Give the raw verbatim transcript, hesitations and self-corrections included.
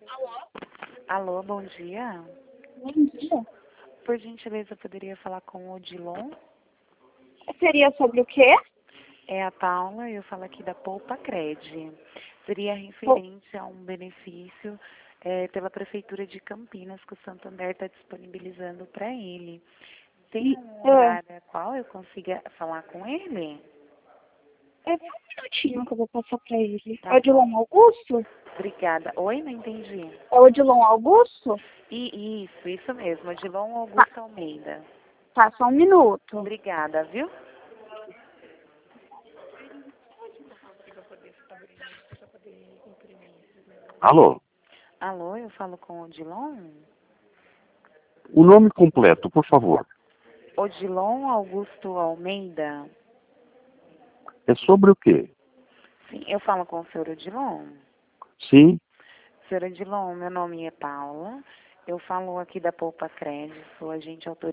Alô? Alô, bom dia. Bom dia. Por gentileza, eu poderia falar com o Odilon? Seria sobre o quê? É a Paula, eu falo aqui da Poupa Cred. Seria Bom, referente a um benefício é, pela Prefeitura de Campinas que o Santander está disponibilizando para ele. Tem um é, horário a qual eu consiga falar com ele? é só um minutinho que eu vou passar pra ele. É Tá o bom. Odilon Augusto? Obrigada. Oi, não entendi. É o Odilon Augusto? E isso, isso mesmo, Odilon Tá, Augusto Almeida. tá, só um minuto. Obrigada, viu? Alô, Alô, eu falo com o Odilon? o nome completo, por favor. Odilon Augusto Almeida? É sobre o quê? Sim, eu falo com o senhor Odilon. Sim, Senhor Odilon, meu nome é Paula. Eu falo aqui da Poupa Cred, sou agente autorizada